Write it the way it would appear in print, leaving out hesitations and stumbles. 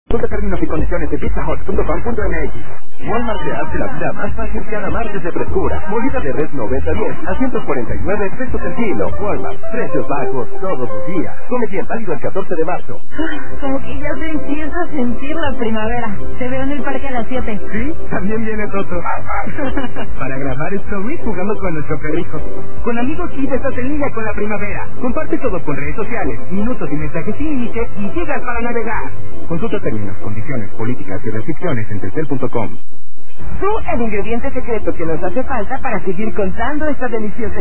Consulta términos y condiciones de pizzahut.com.mx. Walmart te hace la vida más fácil cada martes de frescura. Molida de res 90-10 a 149 pesos el kilo. Walmart, precios bajos todos los días. Come bien, válido el 14 de marzo. Como que ya se empieza a sentir la primavera. Te veo en el parque a las 7. ¿Sí? También viene Toto. Para grabar stories jugando con nuestro perrijo. Con amigos y estás en línea con la primavera. Comparte todo por redes sociales, minutos y mensajes sin límite y gigas para navegar. Consulta términos, condiciones, políticas y restricciones en Telcel.com. Tú, el ingrediente secreto que nos hace falta para seguir contando esta deliciosa